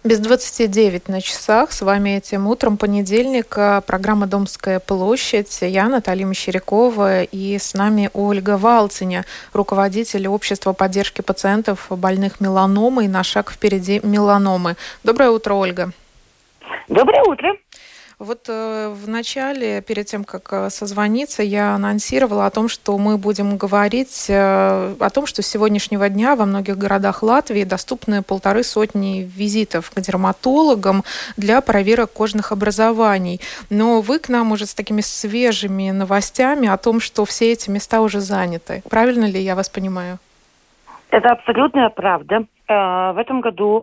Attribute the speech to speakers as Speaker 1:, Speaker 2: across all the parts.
Speaker 1: Без 29 на часах. С вами этим утром понедельник. Программа «Домская площадь». Я Наталья Мещерякова. И с нами Ольга Валциня, руководитель общества поддержки пациентов больных меланомой «На шаг впереди меланомы». Доброе утро, Ольга.
Speaker 2: Доброе утро.
Speaker 1: Вот в начале, перед тем, как созвониться, я анонсировала о том, что мы будем говорить о том, что с сегодняшнего дня во многих городах Латвии доступны 150 визитов к дерматологам для проверок кожных образований. Но вы к нам уже с такими свежими новостями о том, что все эти места уже заняты. Правильно ли я вас понимаю?
Speaker 2: Это абсолютная правда. В этом году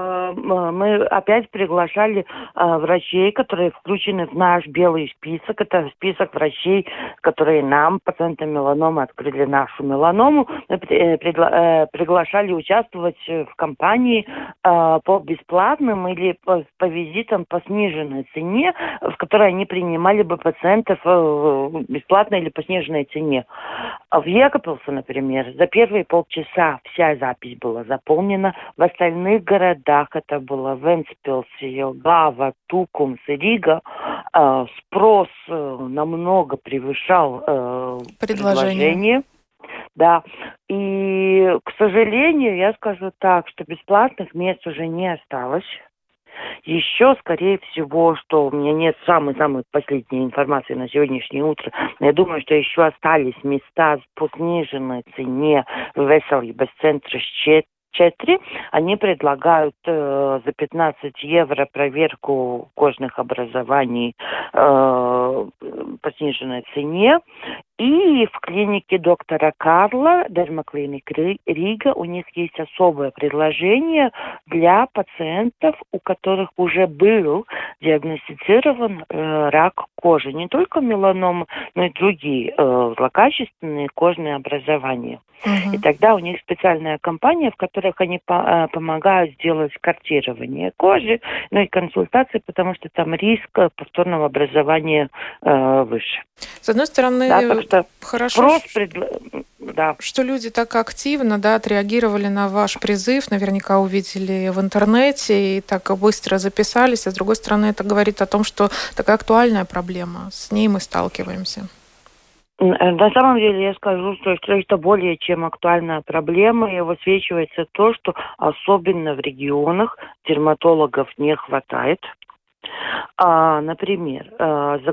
Speaker 2: мы опять приглашали врачей, которые включены в наш белый список. Это список врачей, которые нам, пациентам меланомы, открыли нашу меланому. Мы приглашали участвовать в кампании по бесплатным или по визитам по сниженной цене, в которой они принимали бы пациентов бесплатно или по сниженной цене. В Екапилсе, например, за первые полчаса вся запись была заполнена. В остальных городах, это было Вентспилс, Елгава, Тукумс и Рига, спрос намного превышал предложение. Да. И, к сожалению, я скажу так, что бесплатных мест уже не осталось. Еще, скорее всего, что у меня нет самой последней информации на сегодняшнее утро, но я думаю, что еще остались места по сниженной цене в Веселības-центре 4. Они предлагают за 15 евро проверку кожных образований по сниженной цене. И в клинике доктора Карла, Дермаклиник Рига, у них есть особое предложение для пациентов, у которых уже был диагностицирован рак кожи. Не только меланома, но и другие злокачественные кожные образования. И тогда у них специальная компания, в которых они помогают сделать картирование кожи, ну и консультации, потому что там риск повторного образования выше.
Speaker 1: С одной стороны,
Speaker 2: да, так что
Speaker 1: хорошо, что люди так активно отреагировали на ваш призыв, наверняка увидели в интернете и так быстро записались, а с другой стороны, это говорит о том, что такая актуальная проблема, с ней мы сталкиваемся.
Speaker 2: На самом деле я скажу, что это более чем актуальная проблема, и высвечивается то, что особенно в регионах дерматологов не хватает. Например, за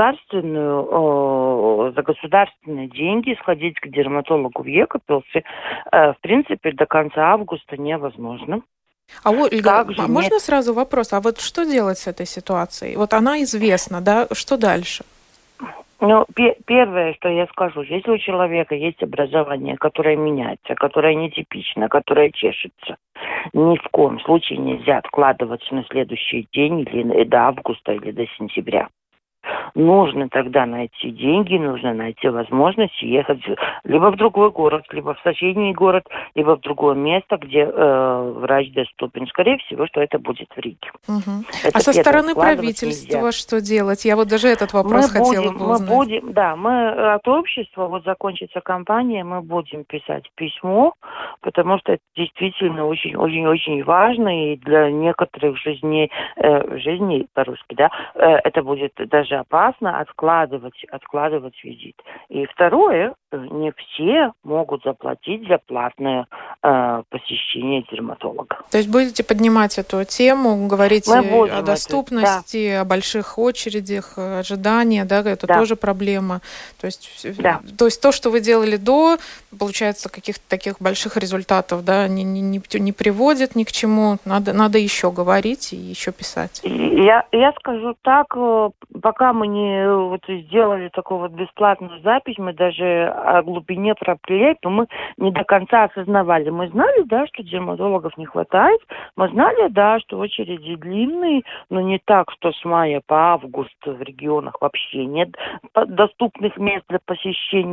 Speaker 2: государственные деньги сходить к дерматологу в Екапилсе, в принципе, до конца августа невозможно.
Speaker 1: Ольга, можно сразу вопрос? А вот что делать с этой ситуацией? Вот она известна, да? Что дальше?
Speaker 2: Ну, первое, что я скажу, если у человека есть образование, которое меняется, которое нетипично, которое чешется, ни в коем случае нельзя откладывать на следующий день или до августа, или до сентября. Нужно тогда найти деньги, нужно найти возможность ехать либо в другой город, либо в соседний город, либо в другое место, где врач доступен. Скорее всего, что это будет в Риге.
Speaker 1: А со стороны правительства что делать? Я вот даже этот вопрос хотела бы узнать.
Speaker 2: Мы от общества, вот закончится кампания, мы будем писать письмо, потому что это действительно очень-очень важно, и для некоторых жизней по-русски, это будет даже опасно откладывать визит. И второе, не все могут заплатить за платное посещение дерматолога.
Speaker 1: То есть будете поднимать эту тему, говорить о доступности, о больших очередях, ожидания, это тоже проблема. То есть то, что вы делали до, получается, каких-то таких больших результатов, не приводит ни к чему. Надо еще говорить и еще писать.
Speaker 2: Я скажу так, пока мы не сделали такую бесплатную запись, мы даже о глубине проблем, но мы не до конца осознавали. Мы знали, что дерматологов не хватает, мы знали, что очереди длинные, но не так, что с мая по август в регионах вообще нет доступных мест для посещения.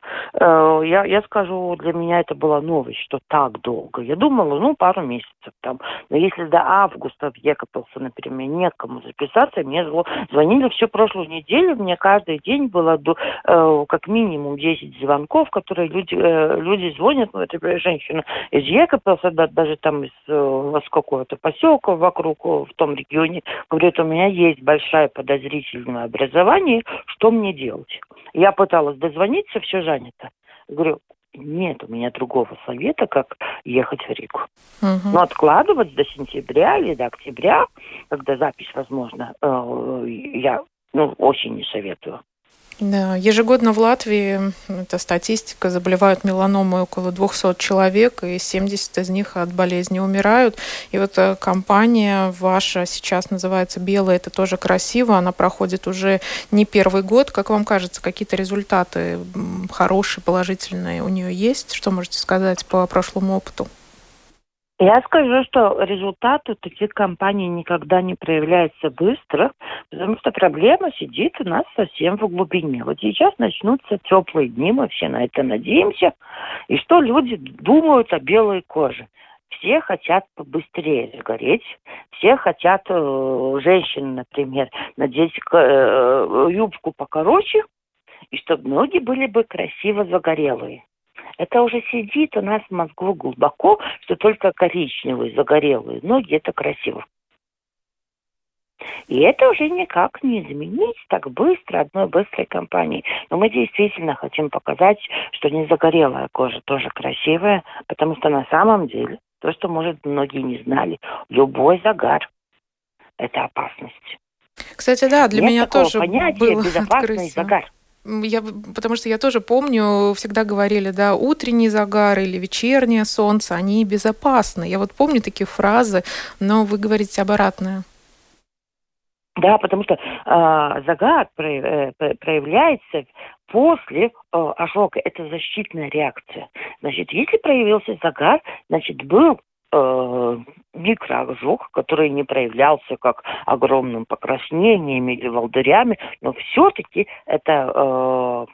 Speaker 2: Я скажу, для меня это была новость, что так долго. Я думала, пару месяцев там. Но если до августа в Екапелсе, например, некому записаться, мне звонили всю прошлую неделю, мне каждый день было как минимум 10 звонков, которые люди звонят, например, женщина из Екапелса, даже там из какого-то поселка вокруг, в том регионе, говорит, у меня есть большое подозрительное образование, что мне делать? Я пыталась дозвониться, все занято. Говорю, нет у меня другого совета, как ехать в Ригу. Но откладывать до сентября или до октября, когда запись возможна, я очень не советую.
Speaker 1: Да, ежегодно в Латвии, это статистика, заболевают меланомой около 200 человек, и 70 из них от болезни умирают. И вот кампания ваша сейчас называется «Белая». Это тоже красиво, она проходит уже не первый год. Как вам кажется, какие-то результаты хорошие, положительные у нее есть? Что можете сказать по прошлому опыту?
Speaker 2: Я скажу, что результаты таких кампаний никогда не проявляются быстро, потому что проблема сидит у нас совсем в глубине. Вот сейчас начнутся теплые дни, мы все на это надеемся. И что люди думают о белой коже? Все хотят побыстрее сгореть, все хотят, женщины, например, надеть юбку покороче, и чтобы ноги были бы красиво загорелые. Это уже сидит у нас в мозгу глубоко, что только коричневые, загорелые ноги – это красиво. И это уже никак не изменить так быстро, одной быстрой кампанией. Но мы действительно хотим показать, что не загорелая кожа тоже красивая, потому что на самом деле, то, что, может, многие не знали, любой загар – это опасность.
Speaker 1: Кстати, да, для меня тоже
Speaker 2: понятия
Speaker 1: было
Speaker 2: безопасный
Speaker 1: открытие.
Speaker 2: Загар.
Speaker 1: Потому что я тоже помню, всегда говорили, да, утренний загар или вечернее солнце, они безопасны. Я вот помню такие фразы, но вы говорите обратное.
Speaker 2: Да, потому что загар проявляется после ожога. Это защитная реакция. Значит, если проявился загар, значит, был микроожог, который не проявлялся как огромным покраснением или волдырями, но все-таки это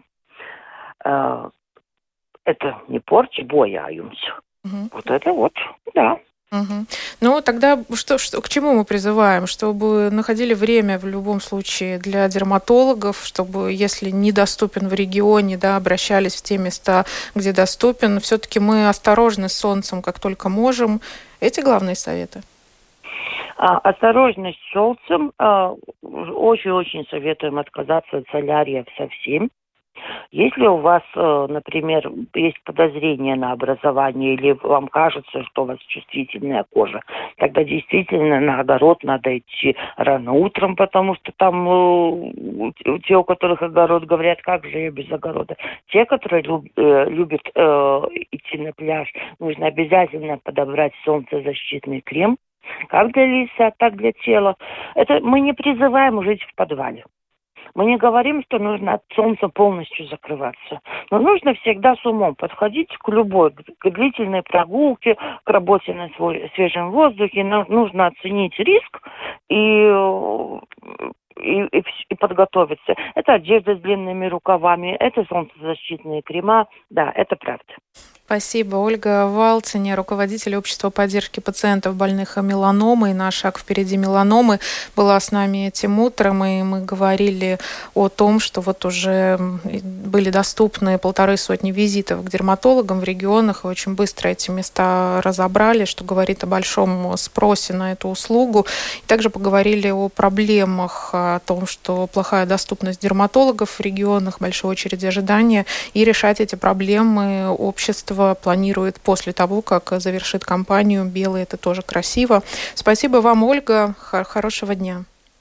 Speaker 2: не порча, бояемся. Вот это вот, да.
Speaker 1: Ну, тогда к чему мы призываем? Чтобы находили время в любом случае для дерматологов, чтобы, если недоступен в регионе, да, обращались в те места, где доступен. Все-таки мы осторожны с солнцем, как только можем. Эти главные советы.
Speaker 2: Осторожность с солнцем. Очень-очень советуем отказаться от соляриев совсем. Если у вас, например, есть подозрение на образование или вам кажется, что у вас чувствительная кожа, тогда действительно на огород надо идти рано утром, потому что там те, у которых огород, говорят, как же я без огорода. Те, которые любят идти на пляж, нужно обязательно подобрать солнцезащитный крем, как для лица, так для тела. Это мы не призываем жить в подвале. Мы не говорим, что нужно от солнца полностью закрываться. Но нужно всегда с умом подходить к любой, к длительной прогулке, к работе на свежем воздухе. Нужно оценить риск и подготовиться. Это одежда с длинными рукавами, это солнцезащитные крема. Да, это правда.
Speaker 1: Спасибо. Ольга Валциня, руководитель общества поддержки пациентов, больных меланомой. «Наш шаг впереди меланомы» была с нами этим утром, и мы говорили о том, что вот уже были доступны 150 визитов к дерматологам в регионах, и очень быстро эти места разобрали, что говорит о большом спросе на эту услугу. И также поговорили о проблемах, о том, что плохая доступность дерматологов в регионах, большие очереди ожидания, и решать эти проблемы общество планирует после того, как завершит кампанию «Белый» — это тоже красиво. Спасибо вам, Ольга. Хорошего дня.